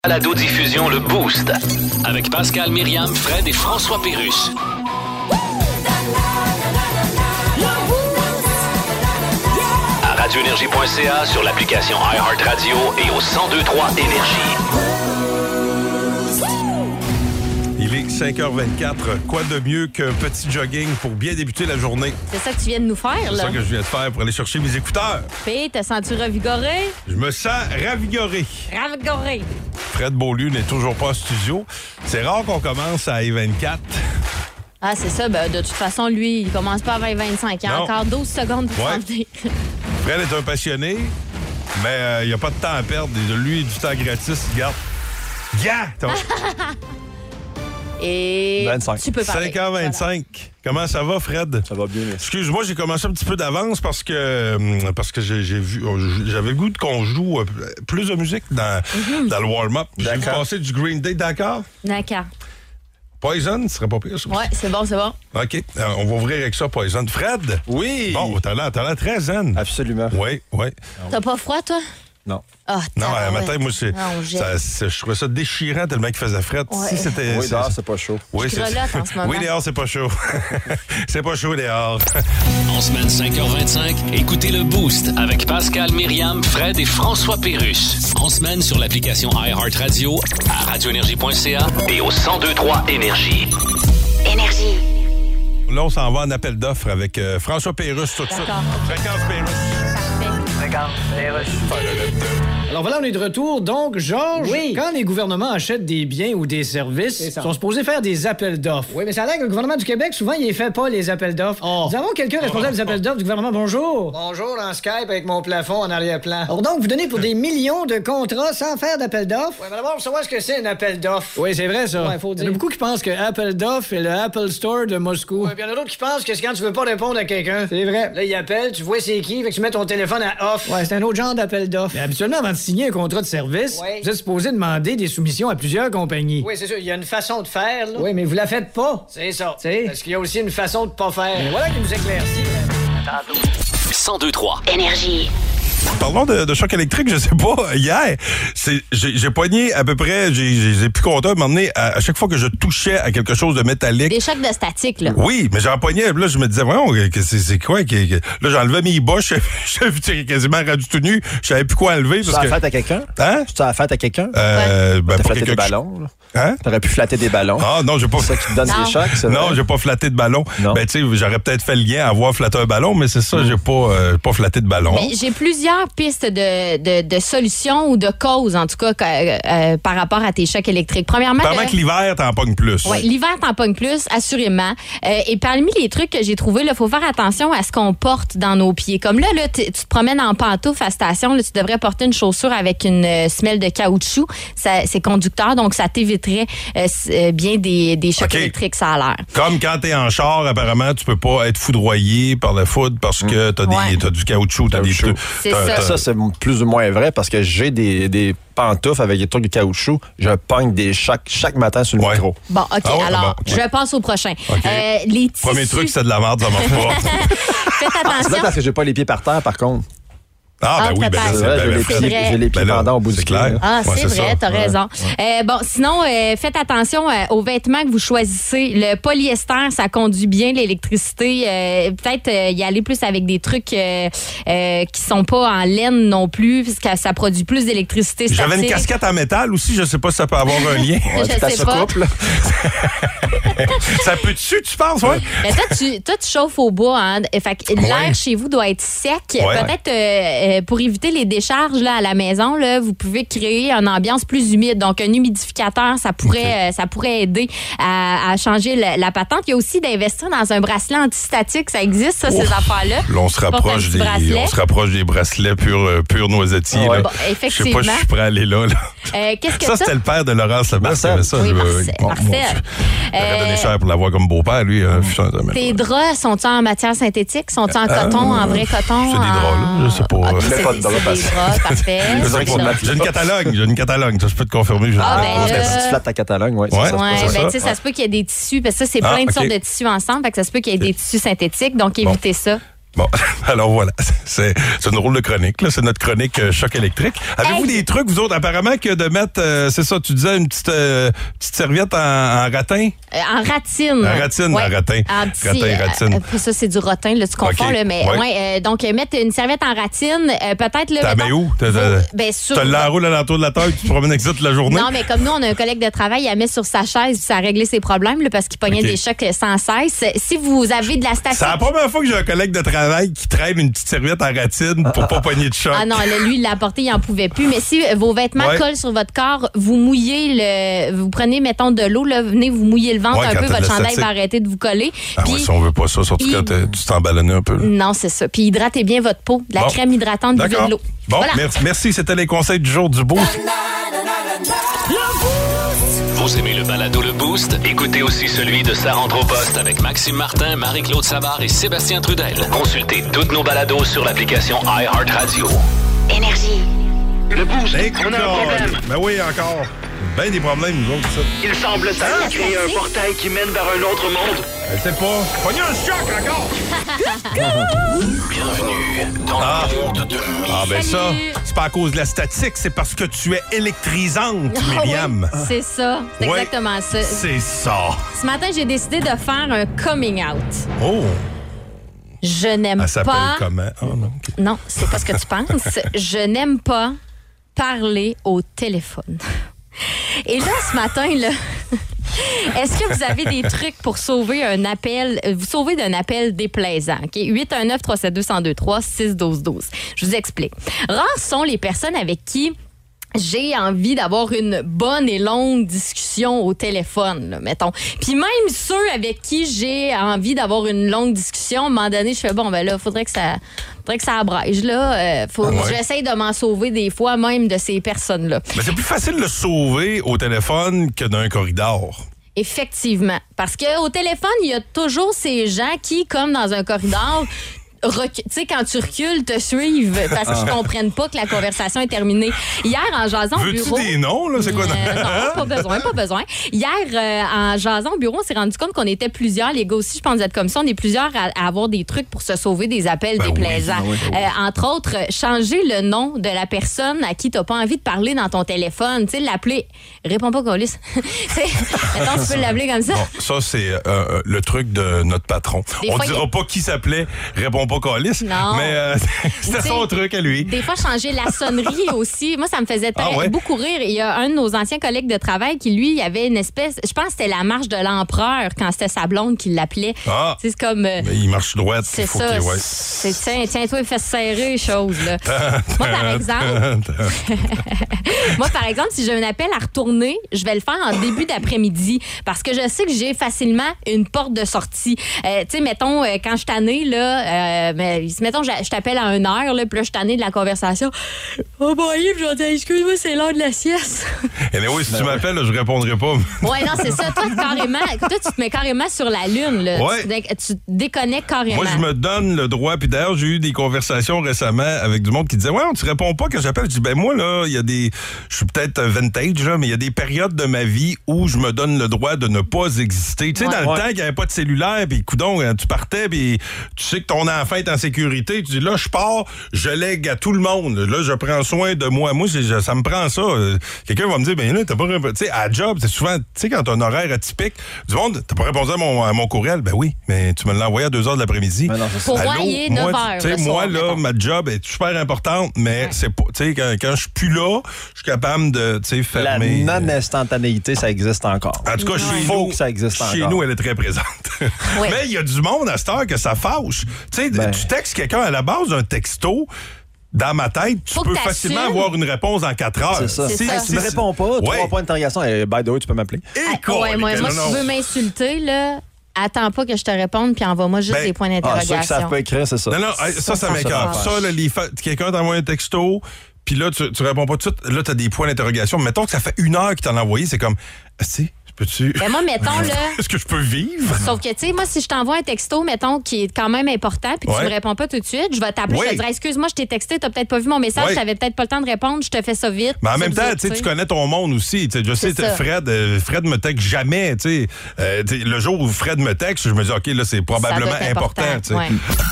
Balado-diffusion Le Boost avec Pascal, Myriam, Fred et François Pérusse. À radioénergie.ca, sur l'application iHeartRadio et au 1023 Énergie. Il est 5h24. Quoi de mieux qu'un petit jogging pour bien débuter la journée? C'est ça que tu viens de nous faire, là? C'est ça que je viens de faire pour aller chercher mes écouteurs. Puis, te sens-tu revigoré? Je me sens ravigoré. Revigoré. Fred Beaulieu n'est toujours pas en studio. C'est rare qu'on commence à I-24. Ah, c'est ça. Ben, de toute façon, lui, il commence pas à 20-25. Il y a Non. encore 12 secondes pour s'en venir. Fred est un passionné, mais il n'y a pas de temps à perdre. Lui, du temps gratis, regarde. Et 25. tu peux parler. 5h25. Voilà. Comment ça va, Fred? Ça va bien, merci. Excuse-moi, j'ai commencé un petit peu d'avance parce que j'avais le goût qu'on joue plus de musique dans le warm-up. J'ai vu passer du Green Day, d'accord? D'accord. Poison, ce serait pas pire, ça. Ouais, c'est bon, c'est bon. OK. On va ouvrir avec ça, Poison. Fred? Oui! Bon, t'as l'air très zen. Absolument. Oui, oui. T'as pas froid, toi? Non. Ah, Non, un matin, moi, je trouvais ça déchirant tellement qu'il faisait fret. Ouais. Si c'était, Oui, dehors, c'est pas chaud. Oui, je grelotte en ce moment. Oui, dehors, c'est pas chaud. C'est pas chaud dehors. En semaine 5h25, écoutez Le Boost avec Pascal, Myriam, Fred et François Pérusse. En semaine sur l'application iHeartRadio, à radioénergie.ca et au 1023 Énergie. Énergie. Là, on s'en va en appel d'offres avec François Pérusse tout de suite. D'accord. Fréquence Pérusse. Alors voilà, on est de retour. Donc, Georges, quand les gouvernements achètent des biens ou des services, ils sont supposés faire des appels d'offres. Oui, mais ça a l'air que le gouvernement du Québec, souvent, il ne fait pas les appels d'offres. Nous avons quelqu'un responsable des appels d'offres du gouvernement. Bonjour. Bonjour, en Skype avec mon plafond en arrière-plan. Alors donc, vous donnez pour des millions de contrats sans faire d'appel d'offres? Oui, mais d'abord, pour savoir ce que c'est un appel d'offres. Oui, c'est vrai, ça. Ouais, faut dire. Il y en a beaucoup qui pensent que Appel d'offres est le Apple Store de Moscou. Oui, puis il y en a d'autres qui pensent que c'est quand tu veux pas répondre à quelqu'un. C'est vrai. Là, il appelle, tu vois c'est qui, fait que tu mets ton téléphone à off. Ouais, c'est un autre genre d'appel d'offres. Mais habituellement, avant de signer un contrat de service, vous êtes supposé demander des soumissions à plusieurs compagnies. Oui, c'est sûr. Il y a une façon de faire, là. Oui, mais vous la faites pas. C'est ça. T'sais? Parce qu'il y a aussi une façon de pas faire. Mais voilà qui nous éclaircit. 1023 Énergie. Parlons de choc électrique, je sais pas, hier, j'ai poigné à peu près, j'ai pu compter à un moment donné, à chaque fois que je touchais à quelque chose de métallique. Des chocs de statique, là. Oui, mais j'en poignais, là, je me disais, voyons, c'est quoi? Là, j'enlevais mes bas, j'étais quasiment rendu tout nu, je savais plus quoi enlever. Tu as fait à quelqu'un? Hein? Tu as fait à quelqu'un? Ben, T'as pas flatté quelqu'un des ballons, là? Hein? T'aurais pu flatter des ballons. Ah, non, j'ai pas. C'est ça qui te donne des chocs, c'est vrai? Non, j'ai pas flatté de ballon. Non. Ben, tu sais, j'aurais peut-être fait le lien à avoir flatté un ballon, mais c'est ça, j'ai pas flatté de ballon. Mais j'ai plusieurs pistes de solutions ou de causes, en tout cas, par rapport à tes chocs électriques. Premièrement, Pendant que l'hiver, t'en pognes plus. Oui, l'hiver t'en pognes plus, assurément. Et parmi les trucs que j'ai trouvés, il faut faire attention à ce qu'on porte dans nos pieds. Comme là, tu te promènes en pantoufles à station, là, tu devrais porter une chaussure avec une semelle de caoutchouc. C'est conducteur, donc ça t'éviterait bien des chocs électriques, ça a l'air. Comme quand t'es en char, apparemment, tu peux pas être foudroyé par la foudre parce que t'as du caoutchouc, t'as des trucs. C'est ça. Ça, c'est plus ou moins vrai parce que j'ai des pantoufles avec des trucs de caoutchouc. Je pogne des chocs chaque matin sur le micro. Bon, OK, alors, bon, je passe au prochain. Okay. Les tissus... Premier truc, c'est de la merde, ça marche pas. Faites C'est attention. vrai parce que j'ai pas les pieds par terre, par contre. Ben oui, peut-être. C'est vrai, j'ai les pieds pendant au bout du clair. pied. Ah, Ouais, c'est vrai, t'as raison. Bon, sinon, faites attention aux vêtements que vous choisissez. Le polyester, ça conduit bien l'électricité. Peut-être y aller plus avec des trucs qui sont pas en laine non plus, parce que ça produit plus d'électricité statique. J'avais une casquette en métal aussi, je sais pas si ça peut avoir un lien. Je sais pas. Ça peut dessus, tu penses, ouais? Mais toi, tu chauffes au bois, hein? Fait que l'air chez vous doit être sec. Ouais. Peut-être pour éviter les décharges là, à la maison, là, vous pouvez créer une ambiance plus humide. Donc, un humidificateur, ça pourrait aider à changer la patente. Il y a aussi d'investir dans un bracelet antistatique. Ça existe, ça, ces affaires-là. Là, on se rapproche des bracelets pur noisettiers. Ouais. Là. Bon, Je effectivement. sais pas si je suis prêt à aller là. Qu'est-ce que ça, c'était le père de Laurence Lemarque qui avait ça. Oui, Marcel. J'aurais donné cher pour l'avoir comme beau-père, lui. Tes draps, sont-ils en matière synthétique? Sont-ils en coton, en vrai coton? C'est des draps, là. Je sais pas. Okay, mets pas de draps, c'est des draps, parfait. J'ai une catalogue. Ça, je peux te confirmer. Ben là. Si tu flattes ta catalogue, oui. Ouais. Tu sais, ça se peut qu'il y ait des tissus, parce que ça, c'est plein de sortes de tissus ensemble, fait que ça se peut qu'il y ait des tissus synthétiques, donc évitez ça. Bon, alors voilà, c'est une drôle de chronique, là. C'est notre chronique choc électrique. Avez-vous des trucs, vous autres, apparemment, que de mettre, c'est ça, tu disais, une petite serviette en ratin? En ratine. En ratine, ouais. En ratin. Ratine. Ça, c'est du rotin, là, tu confonds, okay. là, mais donc, mettre une serviette en ratine, peut-être... T'as mis où? T'as l'enroule à l'entour de la tête, tu te promènes avec ça toute la journée? Non, mais comme nous, on a un collègue de travail, il la met sur sa chaise, ça a réglé ses problèmes, là, parce qu'il pognait des chocs sans cesse. Si vous avez de la statique... C'est la première fois que j'ai un collègue de travail qui traîne une petite serviette en ratine pour pas pogner de choc. Ah non, là, lui, il l'a apporté, il n'en pouvait plus. Mais si vos vêtements collent sur votre corps, vous mouillez vous prenez, mettons, de l'eau, là, venez vous mouiller le ventre un peu, votre chandail va arrêter de vous coller. Ah puis, si on veut pas ça, surtout quand tu t'emballonnes un peu. Non, c'est ça. Puis hydratez bien votre peau. De la crème hydratante, buvez de l'eau. Bon, voilà. Merci. C'était les conseils du jour du Boost. Vous aimez le balado Le Boost? Écoutez aussi celui de Sa rentre au poste avec Maxime Martin, Marie-Claude Savard et Sébastien Trudel. Consultez toutes nos balados sur l'application iHeartRadio. Énergie. Le Boost, on a un problème. Ben oui, encore. Ben des problèmes, nous autres, ça. Il semble ça créer un portail qui mène vers un autre monde. Je sais pas. Pogné un choc encore! Bienvenue dans le monde de Mi. Ah ben ça, c'est pas à cause de la statique, c'est parce que tu es électrisante, Myriam. Oui, c'est ça. C'est exactement ça. C'est ça. Ce matin, j'ai décidé de faire un coming out. Oh! Je n'aime pas... Elle s'appelle comment? Oh non. Okay. Non, c'est pas ce que tu penses. Je n'aime pas parler au téléphone. Et là, ce matin, là, est-ce que vous avez des trucs pour sauver un appel, vous sauver d'un appel déplaisant? Okay? 819-372-1023-612-12. Je vous explique. Rares sont les personnes avec qui j'ai envie d'avoir une bonne et longue discussion au téléphone, là, mettons. Puis même ceux avec qui j'ai envie d'avoir une longue discussion, à un moment donné, je fais, bon, ben là, faudrait que ça abrège, là. J'essaye de m'en sauver des fois, même de ces personnes-là. Mais c'est plus facile de le sauver au téléphone que d'un corridor. Effectivement. Parce qu'au téléphone, il y a toujours ces gens qui, comme dans un corridor, tu sais, quand tu recules, te suivent parce qu'ils comprennent pas que la conversation est terminée. Hier, en jasant au bureau... Veux-tu des noms, là? C'est quoi? Non, pas besoin. Hier, en jasant au bureau, on s'est rendu compte qu'on était plusieurs. Les gars aussi, je pense, vous êtes comme ça. On est plusieurs à avoir des trucs pour se sauver des appels déplaisants. Oui. Entre autres, changer le nom de la personne à qui t'as pas envie de parler dans ton téléphone. Tu sais, l'appeler... Réponds pas, Colis. Mettons, tu peux l'appeler comme ça. Bon, ça, c'est le truc de notre patron. On dira pas qui s'appelait Réponds pas, Colis. Non. Mais c'était son truc à lui. Des fois, changer la sonnerie aussi. Moi, ça me faisait beaucoup rire. Il y a un de nos anciens collègues de travail qui, lui, il avait une espèce... Je pense que c'était la marche de l'empereur quand c'était sa blonde qui l'appelait. Ah! C'est comme... Mais il marche droit. C'est ça. C'est tiens-toi, il fait serrer, chose, là. Moi, par exemple, si j'ai un appel à retourner, je vais le faire en début d'après-midi parce que je sais que j'ai facilement une porte de sortie. Tu sais, mettons, quand je suis tannée, là... mettons, je t'appelle à 1h, là, puis là, je suis tannée de la conversation. Oh, bon, Yves, je vais dire, excuse-moi, c'est l'heure de la sieste. Et oui, si tu m'appelles, là, je répondrai pas. Ouais, non, c'est ça. Toi, tu te mets carrément sur la lune, là. Ouais. Tu déconnectes carrément. Moi, je me donne le droit. Puis d'ailleurs, j'ai eu des conversations récemment avec du monde qui disait, ouais, tu réponds pas quand j'appelle. Je dis, ben moi, là, il y a des... Je suis peut-être vintage, là, mais il y a des périodes de ma vie où je me donne le droit de ne pas exister. Tu sais, dans le temps qu'il n'y avait pas de cellulaire, puis coudonc, tu partais, puis tu sais que ton enfant est en sécurité, tu dis là, je pars, je lègue à tout le monde. Là, je prends soin de moi. Moi, ça me prend ça. Quelqu'un va me dire, ben là, t'as pas répondu. Tu sais, à job, c'est souvent, tu sais, quand t'as un horaire atypique, du monde, t'as pas répondu à mon courriel. Ben oui, mais tu me l'as envoyé à 2h de l'après-midi. Pour moi, il est 9h. Tu sais, moi, là, ma job est super importante, mais c'est pas, tu sais, quand je suis plus là, je suis capable de, tu sais, fermer. La non-instantanéité, ça existe encore. En tout cas, chez nous, elle est très présente. Oui. Mais il y a du monde à cette heure que ça fâche. Tu sais, tu textes quelqu'un à la base d'un texto. Dans ma tête, tu peux facilement avoir une réponse en 4 heures. C'est ça. Si tu me réponds pas, 3 points d'interrogation, by the way, tu peux m'appeler. Moi, si tu veux m'insulter, là, attends pas que je te réponde, puis envoie-moi juste des points d'interrogation. Ceux qui savent pas écrire, c'est ça. Non, ça m'écoeure. Ça, là, quelqu'un t'envoie un texto, puis là, tu réponds pas tout de suite. Là, t'as des points d'interrogation. Mettons que ça fait 1 heure qu'il t'en a envoyé, c'est comme, Peux-tu... Ben moi, mettons, là... Est-ce que je peux vivre? Sauf que, tu sais, moi, si je t'envoie un texto, mettons, qui est quand même important, puis que tu me réponds pas tout de suite, je vais t'appeler, je vais te dire, excuse-moi, je t'ai texté, t'as peut-être pas vu mon message, t'avais peut-être pas le temps de répondre, je te fais ça vite. Mais en même temps, tu connais ton monde aussi. Je sais, Fred me texte jamais. Le jour où Fred me texte, je me dis, OK, là, c'est probablement important. Ouais.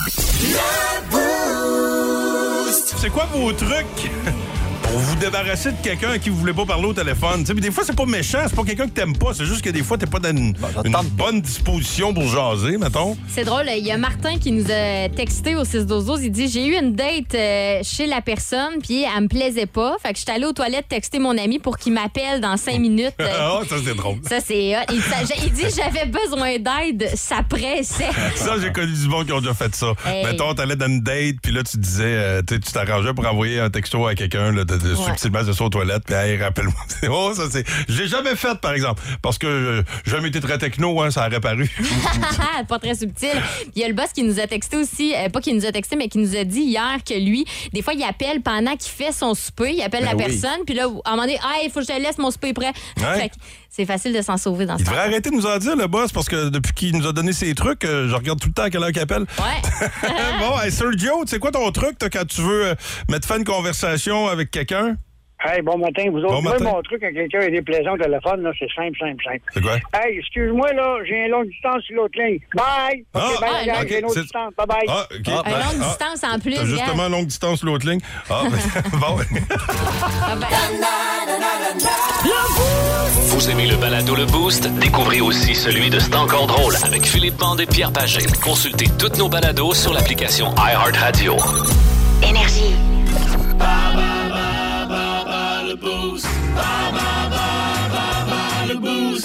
C'est quoi vos trucs pour vous débarrasser de quelqu'un à qui vous voulez pas parler au téléphone? T'sais, des fois, c'est pas méchant, c'est pas quelqu'un que t'aimes pas, c'est juste que des fois, t'es pas dans une bonne disposition pour jaser, mettons. C'est drôle, il y a Martin qui nous a texté au 6-12-12, il dit « J'ai eu une date chez la personne, puis elle me plaisait pas, fait que je suis allée aux toilettes texter mon ami pour qu'il m'appelle dans 5 minutes. » Ah, ça, c'est drôle. Ça, c'est hot. Il dit « J'avais besoin d'aide, ça pressait. » Ça, j'ai connu du monde qui ont déjà fait ça. Hey. Mettons, t'allais dans une date, puis là, tu disais, tu t'arrangeais pour envoyer un texto à quelqu'un, là, subtilement, de ça aux toilettes, puis hey, rappelle-moi. Oh, ça, c'est... Je l'ai jamais fait, par exemple, parce que j'ai jamais été très techno, hein, ça aurait paru. Pas très subtil. Il y a le boss qui nous a texté aussi, pas qui nous a texté, mais qui nous a dit hier que lui, des fois, il appelle pendant qu'il fait son souper, il appelle la personne, puis là, à un moment donné, il faut que je te laisse, mon souper est prêt. Ouais. Fait que c'est facile de s'en sauver dans ce temps. Il devrait arrêter de nous en dire, le boss, parce que depuis qu'il nous a donné ses trucs, je regarde tout le temps à quelle heure qu'il appelle. Ouais. Bon, hey, Sergio, tu sais quoi ton truc, quand tu veux mettre fin à une conversation avec quelqu'un? Hey, bon matin, vous autres. Moi, mon truc quand quelqu'un est déplaisant au téléphone, là, c'est simple. C'est quoi? Hey, excuse-moi, là, j'ai une longue distance sur l'autre ligne. Bye! OK, j'ai une autre distance. Bye-bye. Ah, OK. Une longue distance en plus. T'as justement une longue distance sur l'autre ligne. Ah, bon. Vous aimez le balado Le Boost? Découvrez aussi celui de C'est encore drôle avec Philippe Bande et Pierre Pagé. Consultez toutes nos balados sur l'application iHeartRadio. Énergie. Le Boost. Le Boost.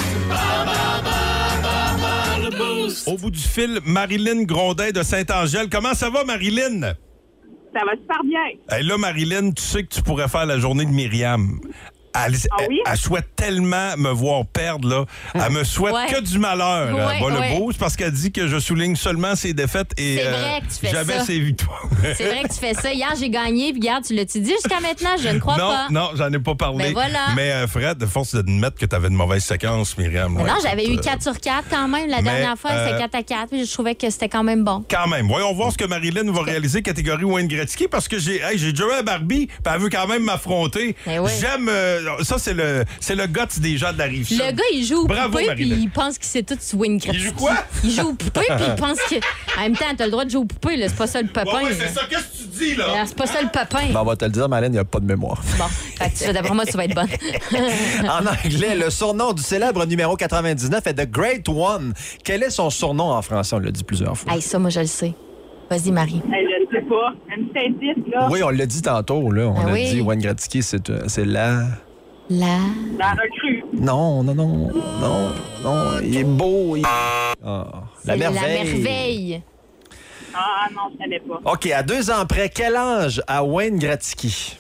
Le Boost. Au bout du fil, Marilyn Grondin de Saint-Angèle. Comment ça va, Marilyn? Ça va super bien. Là, Marilyn, tu sais que tu pourrais faire la journée de Myriam. Elle souhaite tellement me voir perdre, là. Elle me souhaite que du malheur. Le Boost, parce qu'elle dit que je souligne seulement ses défaites et c'est vrai que tu fais jamais ça. ses victoires. C'est vrai que tu fais ça. Hier, j'ai gagné, puis regarde, tu l'as-tu dit jusqu'à maintenant? Je ne crois pas. Non, j'en ai pas parlé. Ben voilà. Mais Fred, de force d'admettre que tu avais une mauvaise séquence, Myriam. Non, j'avais eu 4 sur 4 quand même. La dernière fois, c'était 4 à 4, puis je trouvais que c'était quand même bon. Quand même. Voyons voir ce que Marilyn va réaliser catégorie Wayne Gretzky, parce que j'ai déjà eu un Barbie, puis elle veut quand même m'affronter. J'aime... ça, c'est le guts des gens de la Rive-Sud. Le gars, il joue au poupée, puis il pense qu'il sait tout sur Wayne Gretzky. Il joue quoi? Il joue au poupée, puis il pense que... En même temps, t'as le droit de jouer au poupée, là. C'est pas ça le pépin. Ouais, c'est ça. Qu'est-ce que tu dis, là? C'est pas ça le pépin. Ben, on va te le dire, Marilyn, il n'y a pas de mémoire. Bon, fait que d'après moi, tu vas être bonne. En anglais, le surnom du célèbre numéro 99 est The Great One. Quel est son surnom en français? On l'a dit plusieurs fois. Hey, ça, moi, je le sais. Vas-y, Marie. Je sais pas. Un petit indice, là. Oui, on l'a dit tantôt, là. On a dit Wayne Gretzky, c'est la... La recrue. Non. Il est beau. La merveille. Ah non, je savais pas. OK, à 2 ans près, quel âge a Wayne Gretzky?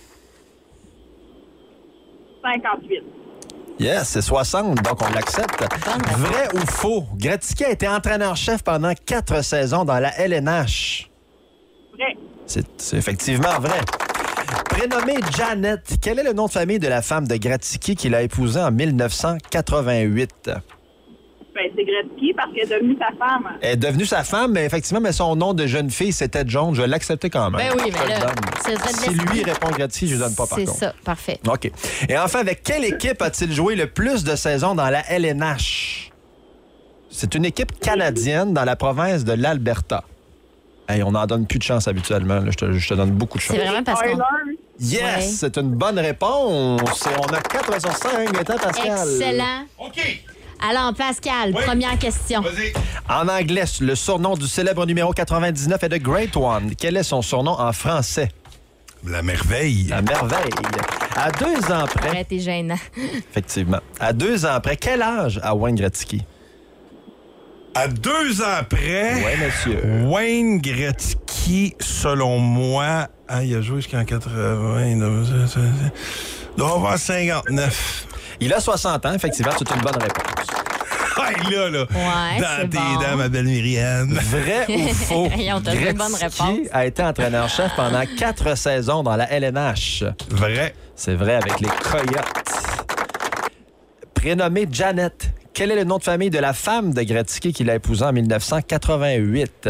58. Yes, c'est 60, donc on l'accepte. Vrai ou faux? Gretzky a été entraîneur-chef pendant 4 saisons dans la LNH. Vrai. C'est effectivement vrai. Prénommée Janet, quel est le nom de famille de la femme de Gretzky qu'il a épousée en 1988? Ben, c'est Gretzky parce qu'elle est devenue sa femme. Elle est devenue sa femme, mais effectivement, mais son nom de jeune fille, c'était Jones. Je vais l'accepter quand même. Ben oui, mais là, si lui répond Gretzky, je ne donne pas par contre. C'est ça, parfait. OK. Et enfin, avec quelle équipe a-t-il joué le plus de saisons dans la LNH? C'est une équipe canadienne dans la province de l'Alberta. Hey, on n'en donne plus de chance habituellement. Là. Je te donne beaucoup de chance. C'est vraiment parce qu'on... Yes! C'est une bonne réponse. On a 4 sur 5. Attends, Pascal. Excellent. OK. Alors, Pascal, première question. Vas-y. En anglais, le surnom du célèbre numéro 99 est The Great One. Quel est son surnom en français? La merveille. La merveille. À 2 ans près... Ouais, t'es gênant. Effectivement. À 2 ans près, quel âge a Wayne Gretzky? À 2 ans près, oui, monsieur. Wayne Gretzky, selon moi, il a joué jusqu'en 80, il doit avoir 59. Il a 60 ans, effectivement, c'est une bonne réponse. Là. Ouais, dans tes dents, ma belle Myriam. Vrai ou faux? On t'a donné une bonne réponse. Gretzky a été entraîneur-chef pendant 4 saisons dans la LNH. Vrai. C'est vrai avec les Coyotes. Prénommée Janet, Quel est le nom de famille de la femme de Gretzky qu'il a épousée en 1988?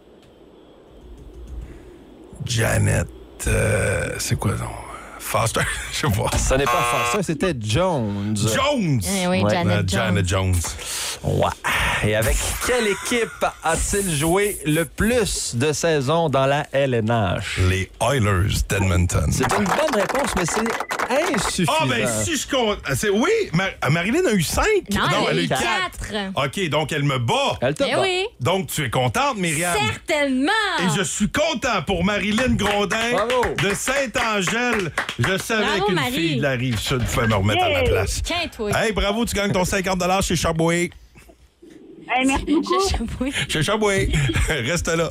Janet... c'est quoi, non? Foster? Je sais pas. Ce n'est pas Foster, c'était Jones. Jones! Oui, Ouais. Janet Jones. Janet Jones. Ouais. Et avec quelle équipe a-t-il joué le plus de saisons dans la LNH? Les Oilers d'Edmonton. C'est une bonne réponse, mais c'est insuffisant. Ah, ben si je compte... Oui, Marilyn a eu 5. Non, elle a eu 4. 4. OK, donc elle me bat. Elle te Eh bat. oui. Donc tu es contente, Myriam? Certainement. Et je suis content pour Marilyn Grondin Bravo. de Saint-Angèle. Je savais Bravo, qu'une Marie. fille de la Rive-Sud pouvait me remettre à ma place. Tiens, toi. Hey, bravo, tu gagnes ton 50 chez Chaboué. Hey, merci beaucoup. Chez Chaboué. Reste là.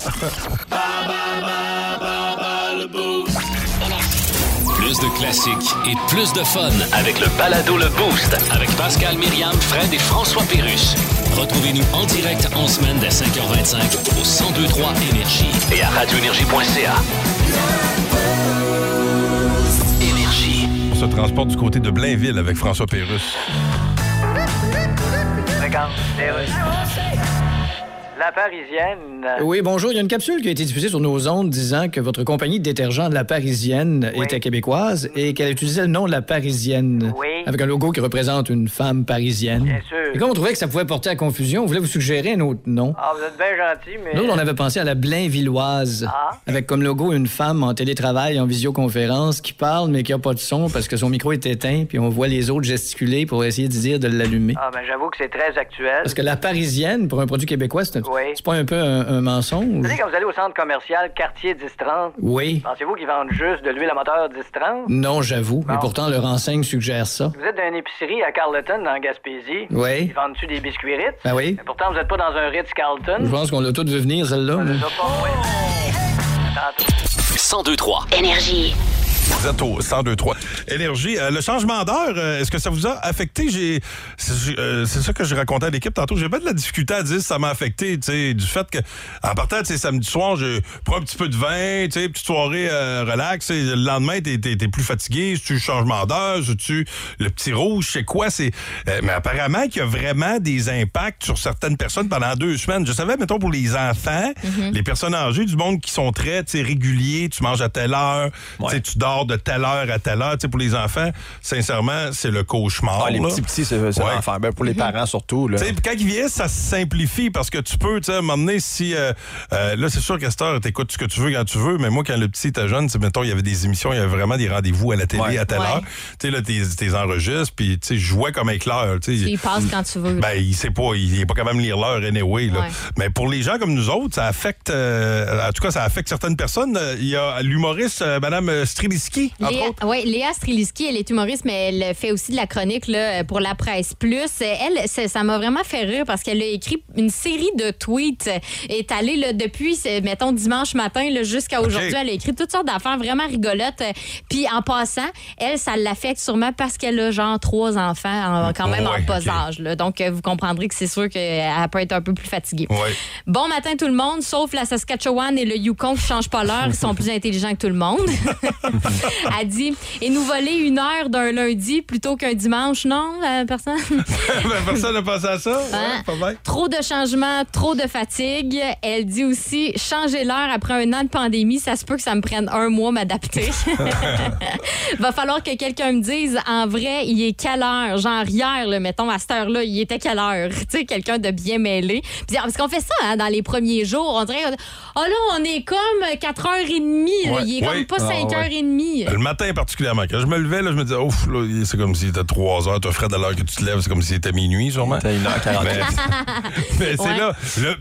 Plus de classiques et plus de fun avec le balado Le Boost avec Pascal, Myriam, Fred et François Pérusse. Retrouvez-nous en direct en semaine dès 5h25 au 1023 Énergie et à radioénergie.ca. Énergie. On se transporte du côté de Blainville avec François Pérusse. La Parisienne. Oui, bonjour. Il y a une capsule qui a été diffusée sur nos ondes disant que votre compagnie de détergent de La Parisienne était québécoise et qu'elle utilisait le nom de La Parisienne. Oui. Avec un logo qui représente une femme parisienne. Bien sûr. Et comme on trouvait que ça pouvait porter à confusion, on voulait vous suggérer un autre nom. Ah, vous êtes bien gentil, mais... Nous, on avait pensé à la Blainvilloise, avec comme logo une femme en télétravail, en visioconférence, qui parle mais qui n'a pas de son parce que son micro est éteint, puis on voit les autres gesticuler pour essayer de dire de l'allumer. Ah, ben j'avoue que c'est très actuel. Parce que La Parisienne, pour un produit québécois, c'est pas un peu un mensonge? Vous savez, quand vous allez au centre commercial Cartier 1030, Oui. pensez-vous qu'ils vendent juste de l'huile à moteur 1030? Non, j'avoue, mais pourtant leur enseigne suggère ça. Vous êtes dans une épicerie à Carleton, dans Gaspésie. Oui. Ils vendent-tu des biscuits Ritz? Ben oui. Mais pourtant, vous n'êtes pas dans un Ritz-Carlton. Je pense qu'on l'a tous vu venir, celle-là. Je sais pas, ouais. 1023 Énergie. Vous êtes au 1023 Énergie. Le changement d'heure, est-ce que ça vous a affecté? C'est ça que j'ai raconté à l'équipe tantôt. J'ai pas de la difficulté à dire si ça m'a affecté, tu sais, du fait que, en partant, tu sais, samedi soir, je prends un petit peu de vin, tu sais, petite soirée relax. Le lendemain, t'es plus fatigué. C'est-tu le changement d'heure? C'est-tu le petit rouge? C'est quoi? Mais apparemment qu'il y a vraiment des impacts sur certaines personnes pendant 2 semaines. Je savais, mettons, pour les enfants, les personnes âgées, du monde qui sont très, tu sais, réguliers. Tu manges à telle heure, tu sais, tu dors de telle heure à telle heure. Tu sais, pour les enfants, sincèrement, c'est le cauchemar. Les là. petits, c'est l'enfer. Ben, pour les parents, surtout. Là. Tu sais, quand ils vieillissent, ça se simplifie parce que tu peux, tu sais, à un moment donné, si... là, c'est sûr qu'à cette heure, t'écoutes ce que tu veux quand tu veux, mais moi, quand le petit était jeune, mettons, il y avait des émissions, il y avait vraiment des rendez-vous à la télé à telle heure. Tu sais, là, t'es enregistres, puis tu sais, je jouais comme avec l'heure. Tu sais, il passe quand tu veux. Ben, il sait pas, il est pas capable de lire l'heure anyway. Là. Ouais. Mais pour les gens comme nous autres, ça affecte... en tout cas, ça affecte certaines personnes. Il y a l'humoriste Mme Streliski, entre autres. Oui, Léa Streliski, elle est humoriste, mais elle fait aussi de la chronique là, pour la Presse Plus. Elle, ça m'a vraiment fait rire parce qu'elle a écrit une série de tweets étalés là, depuis, mettons, dimanche matin là, jusqu'à aujourd'hui. Elle a écrit toutes sortes d'affaires vraiment rigolotes. Puis en passant, elle, ça l'affecte sûrement parce qu'elle a genre 3 enfants quand même en bas âge. Là. Donc, vous comprendrez que c'est sûr qu'elle peut être un peu plus fatiguée. Ouais. Bon matin tout le monde, sauf la Saskatchewan et le Yukon qui ne changent pas l'heure. Ils sont plus intelligents que tout le monde. Elle dit, et nous voler 1 heure d'un lundi plutôt qu'un dimanche, non? Personne? Personne n'a pensé à ça? Hein? Pas bien. Trop de changements, trop de fatigue. Elle dit aussi, changer l'heure après 1 an de pandémie, ça se peut que ça me prenne 1 mois m'adapter. Va falloir que quelqu'un me dise, en vrai, il est quelle heure? Genre hier, là, mettons, à cette heure-là, il était quelle heure? Tu sais, quelqu'un de bien mêlé. Puis, parce qu'on fait ça hein, dans les premiers jours. On dirait, oh là, on est comme 4h30. Là, il est comme pas 5h30. Le matin particulièrement. Quand je me levais, là, je me disais, ouf, là, c'est comme s'il était 3 heures. Toi, Fred, à l'heure que tu te lèves, c'est comme s'il était minuit, sûrement. C'était 1h40. Mais c'est là.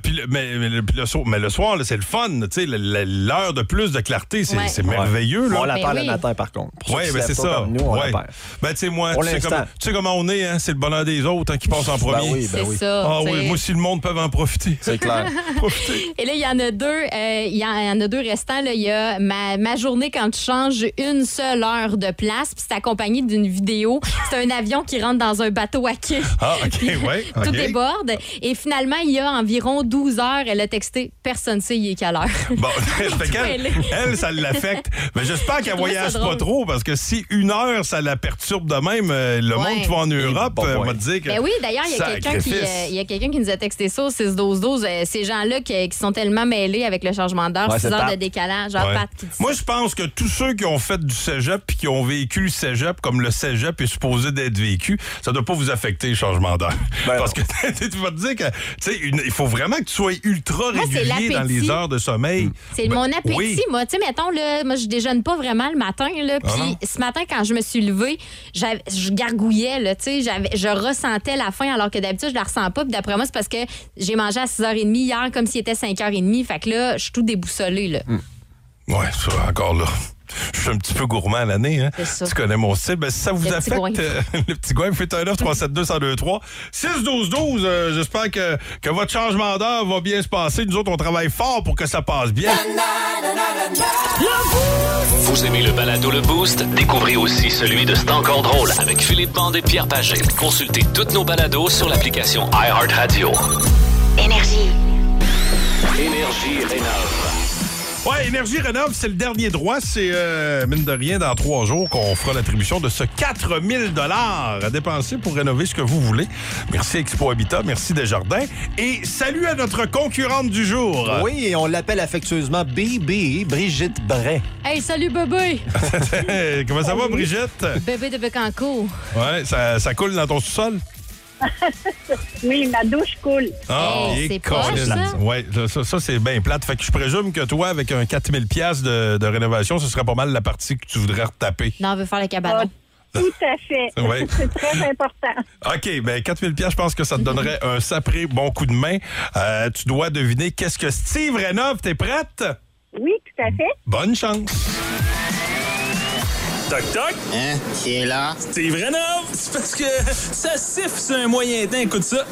Mais le soir, là, c'est le fun. Tu sais, l'heure de plus de clarté, c'est merveilleux. Là. On la perd le matin, par contre. Oui, mais c'est ça. Comme nous, on la perd. Ben, tu sais, moi, tu sais comment on est, hein? C'est le bonheur des autres hein, qui passe en premier. C'est ça. Ah oui, moi, si le monde peut en profiter. C'est clair. Et là, il y en a 2. Il y en a 2 restants. Là. Il y a ma journée quand tu changes une seule heure de place, puis c'est accompagné d'une vidéo. C'est un avion qui rentre dans un bateau à quai. Ah, OK, ouais. Tout déborde. Et finalement, il y a environ 12 heures, elle a texté « Personne ne sait il est quelle heure. » Bon, elle, ça l'affecte. Mais j'espère qu'elle voyage pas trop, parce que si une heure, ça la perturbe de même, le monde qui va en Europe va te dire que... Ben oui, d'ailleurs, il y a quelqu'un qui nous a texté ça au 6-12-12. Ces gens-là qui sont tellement mêlés avec le changement d'heure, 6 heures de décalage. Pat qui dit Moi, je pense que tous ceux qui ont fait du cégep puis qui ont vécu le cégep comme le cégep est supposé d'être vécu, ça doit pas vous affecter le changement d'heure. Parce que tu vas te dire que il faut vraiment que tu sois ultra régulier dans les heures de sommeil. C'est mon appétit, moi. Tu sais, mettons, là, moi, je déjeune pas vraiment le matin. Puis ce matin, quand je me suis levée, je gargouillais. Là, je ressentais la faim alors que d'habitude, je la ressens pas. Puis d'après moi, c'est parce que j'ai mangé à 6h30 hier comme s'il était 5h30. Fait que là, je suis tout déboussolée. Là. Ouais, ça, encore là. Je suis un petit peu gourmand à l'année, hein? Tu connais mon style. Ben, si ça vous affecte, le petit goin, faites un 9-372-1023. 6-12-12, j'espère que votre changement d'heure va bien se passer. Nous autres, on travaille fort pour que ça passe bien. Vous aimez le balado Le Boost? Découvrez aussi celui de C'est encore drôle avec Philippe Bande et Pierre Pagé. Consultez toutes nos balados sur l'application iHeartRadio. Énergie. Énergie rénove. Ouais, Énergie rénove, c'est le dernier droit. C'est, mine de rien, dans 3 jours qu'on fera l'attribution de ce 4 000 $ à dépenser pour rénover ce que vous voulez. Merci Expo Habitat, merci Desjardins. Et salut à notre concurrente du jour. Oui, et on l'appelle affectueusement Bébé, Brigitte Bray. Hey, salut bébé! Comment ça va, Brigitte? Bébé de Bécancourt. Ouais, ça coule dans ton sous-sol? Oui, ma douche coule. C'est poche, ça? Oui, ça c'est bien plate. Fait que je présume que toi, avec un 4 000 $ de rénovation, ce serait pas mal la partie que tu voudrais retaper. Non, on veut faire le cabanon. Tout à fait. Ouais. C'est très important. OK, bien, 4 000 $, je pense que ça te donnerait un sapré bon coup de main. Tu dois deviner qu'est-ce que Steve rénove. T'es prête? Oui, tout à fait. Bonne chance. Toc toc. Hein? Qui est là? Steve rénove. C'est parce que ça siffle sur un moyen temps. Écoute ça.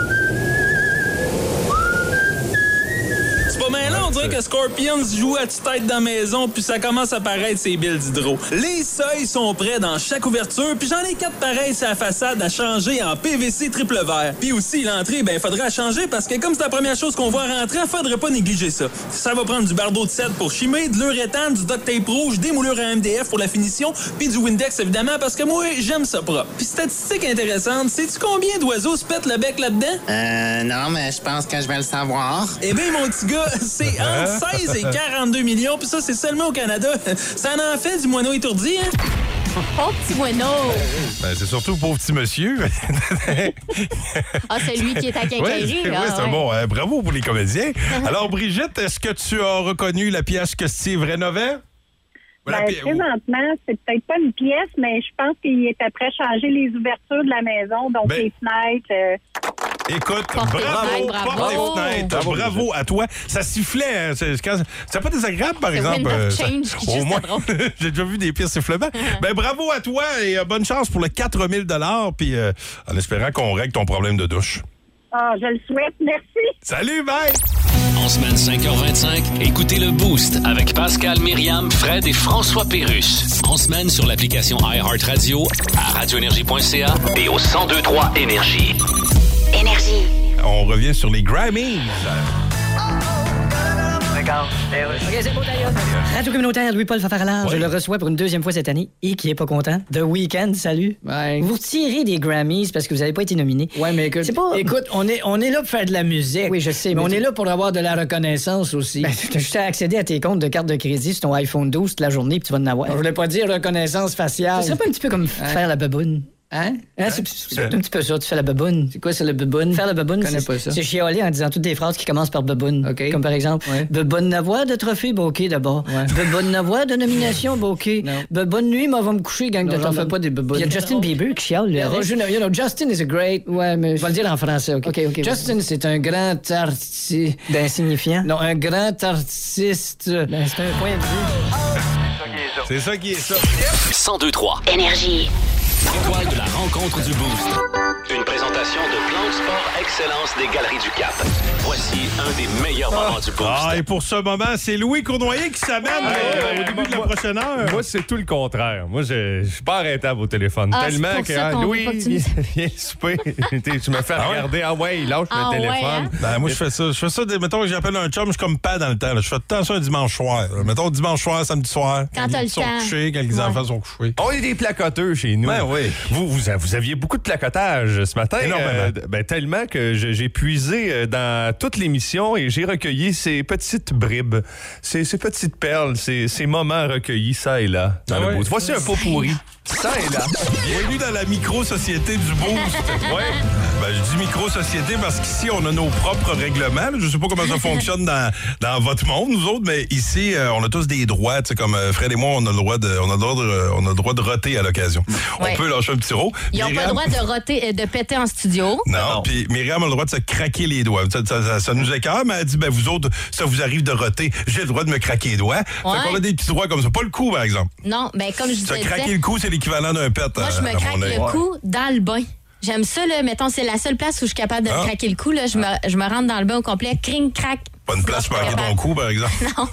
C'est pas mal là, on dirait que Scorpions joue à tue-tête dans la maison, puis ça commence à paraître ces billes d'hydro. Les seuils sont prêts dans chaque ouverture, puis j'en ai 4 pareils sur la façade à changer en PVC triple vert. Puis aussi, l'entrée, ben faudrait la changer parce que comme c'est la première chose qu'on voit rentrer, faudrait pas négliger ça. Ça va prendre du bardeau de cèdre pour chimer, de l'uréthane, du duct tape rouge, des moulures à MDF pour la finition, puis du Windex évidemment parce que moi, j'aime ça propre. Puis statistique intéressante, sais-tu combien d'oiseaux se pètent le bec là-dedans? Non, mais je pense que je vais le savoir. Eh bien, mon petit gars, c'est entre 16 et 42 millions, puis ça, c'est seulement au Canada. Ça en fait du moineau étourdi, hein? Pauvre petit moineau! Ben, c'est surtout le pauvre petit monsieur. C'est lui qui est à quincaillerie. Oui, c'est bon. Bravo pour les comédiens. Alors, Brigitte, est-ce que tu as reconnu la pièce que Steve rénovait? Présentement, c'est peut-être pas une pièce, mais je pense qu'il est après changer les ouvertures de la maison, donc les fenêtres. Écoute, bravo. Porte les fenêtres. Bravo à toi. Ça sifflait. C'est pas désagréable, par exemple. Au moins, j'ai déjà vu des pires sifflements. Ben, bravo à toi et bonne chance pour le 4 000 $, puis en espérant qu'on règle ton problème de douche. Je le souhaite. Merci. Salut, bye! En semaine 5h25, écoutez le Boost avec Pascal, Myriam, Fred et François Pérusse. En semaine sur l'application iHeartRadio, à radioénergie.ca et au 102.3 Énergie. Énergie. On revient sur les Grammys. OK, c'est beau d'ailleurs. Radio communautaire Louis-Paul Fafaralard, je le reçois pour une 2e fois cette année. Et qui est pas content? The Weeknd, salut. Ouais. Vous retirez des Grammys parce que vous avez pas été nominé. Ouais, mais écoute, écoute, on est là pour faire de la musique. Oui, je sais. Mais on est là pour avoir de la reconnaissance aussi. Ben, t'as juste à accéder à tes comptes de carte de crédit sur ton iPhone 12 toute la journée puis tu vas en avoir. Je voulais pas dire reconnaissance faciale. Ce serait pas un petit peu comme faire la baboune? Hein? C'est un petit peu ça, tu fais la baboune. C'est quoi, c'est le baboune? Faire la baboune, c'est chialer en disant toutes des phrases qui commencent par baboune. Okay. Comme par exemple, bonne voix de trophée, bokeh d'abord. Bonne voix de nomination, bokeh. Bonne nuit, moi, va me coucher, gang de gens. Fais pas des babounes. Il y a Justin Bieber qui chiale. Justin is a great. Ouais, mais je vais le dire en français, OK. Justin, c'est un grand artiste. D'insignifiant? Non, un grand artiste. Ben, c'est un point de vue. C'est ça qui est ça. 102.3 Énergie. L'étoile de la rencontre du Boost. Une présentation de Plan de Sport Excellent. d'excellence des Galeries du Cap. Voici un des meilleurs moments du Boost. Et pour ce moment, c'est Louis Cournoyer qui s'amène au début de la prochaine heure. Moi, c'est tout le contraire. Moi, je suis pas arrêtable au téléphone. Tellement que Louis, viens souper. Tu me fais regarder. Ah ouais, il lâche le téléphone. Ben, moi, je fais ça. Mettons que j'appelle un chum, je suis comme pas dans le temps. Là. Je fais tout le temps ça un dimanche soir. Mettons dimanche soir, samedi soir. Quand t'as le ils sont temps. couchés, quand les enfants sont couchés. On est des placoteux chez nous. Ben oui. Vous aviez beaucoup de placotage ce matin. Énormément. Tellement que j'ai puisé dans toute l'émission et j'ai recueilli ces petites bribes, ces petites perles, ces moments recueillis ça et là dans le Boost. Voici un pot pourri. Ça et là. Bienvenue dans la micro-société du Boost. Ben, je dis micro-société parce qu'ici, on a nos propres règlements. Je sais pas comment ça fonctionne dans votre monde, nous autres, mais ici, on a tous des droits. Tu sais, comme Fred et moi, on a le droit de roter à l'occasion. Ouais. On peut lâcher un petit rot. Ils n'ont pas le droit de roter, de péter en studio. Non, puis Myriam a le droit de se craquer les doigts. Ça nous écœure, mais elle dit, ben vous autres, ça vous arrive de roter, j'ai le droit de me craquer les doigts. Ouais. Fait qu'on a des petits droits comme ça. Pas le cou, par exemple. Non, ben comme je disais. Se craquer le cou, c'est l'équivalent d'un pet. Moi, je me craque le cou dans le bain. J'aime ça, là. Mettons, c'est la seule place où je suis capable de me craquer le cou. Là. Je me rentre dans le bain au complet. Cring, crack. Pas une place pour arrêter ton cou, par exemple. Non.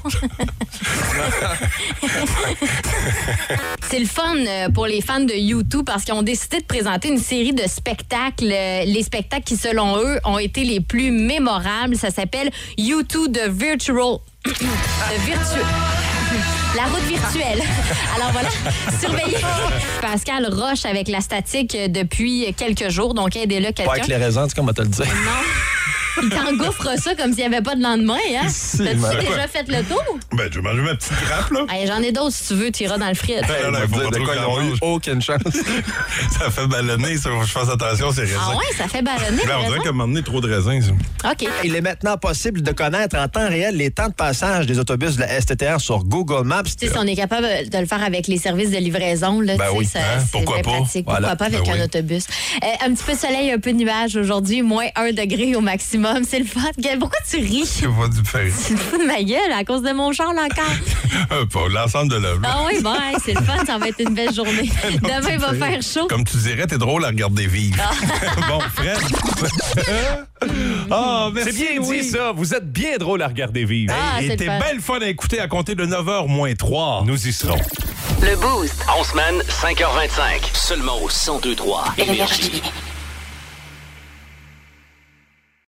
C'est le fun pour les fans de U2 parce qu'ils ont décidé de présenter une série de spectacles. Les spectacles qui, selon eux, ont été les plus mémorables. Ça s'appelle U2 The Virtual... La route virtuelle. Alors voilà, surveillez Pascal Roche avec la statique depuis quelques jours, donc aidez-le quelqu'un. Pas éclairant, c'est comme on va te le dire. Non. Il t'engouffre ça comme s'il n'y avait pas de lendemain, hein? T'as-tu déjà fait le tour? Ben, je vais manger ma petite grappe, là. Hey, j'en ai d'autres si tu veux, tu iras dans le frit. Ils n'ont eu aucune chance. Ça fait ballonner, ça, faut que je fasse attention, c'est raisin. Ah ouais, ça fait ballonner. Ben, on dirait qu'à un moment donné, trop de raisin, ça. OK. Il est maintenant possible de connaître en temps réel les temps de passage des autobus de la STTR sur Google Maps. Tu sais, si on est capable de le faire avec les services de livraison, là, ben oui, c'est pourquoi pas? pratique. Voilà. Pourquoi pas avec un autobus? Un petit peu de soleil, un peu de nuage aujourd'hui, moins 1 degré au maximum. C'est le fun. Pourquoi tu ris? C'est pas du fait. Tu te fous de ma gueule à cause de mon char, là, encore? Pas l'ensemble de l'œuvre. Ah oui, bon, hey, c'est le fun, ça va être une belle journée. Demain, il va faire chaud. Comme tu dirais, t'es drôle à regarder vivre. Bon, Fred. Merci, c'est bien dit, ça. Vous êtes bien drôle à regarder vivre. Et t'es belle fun à écouter à compter de 9h moins 3. Nous y serons. Le Boost. En semaine, 5h25. Seulement au 102.3 Énergie.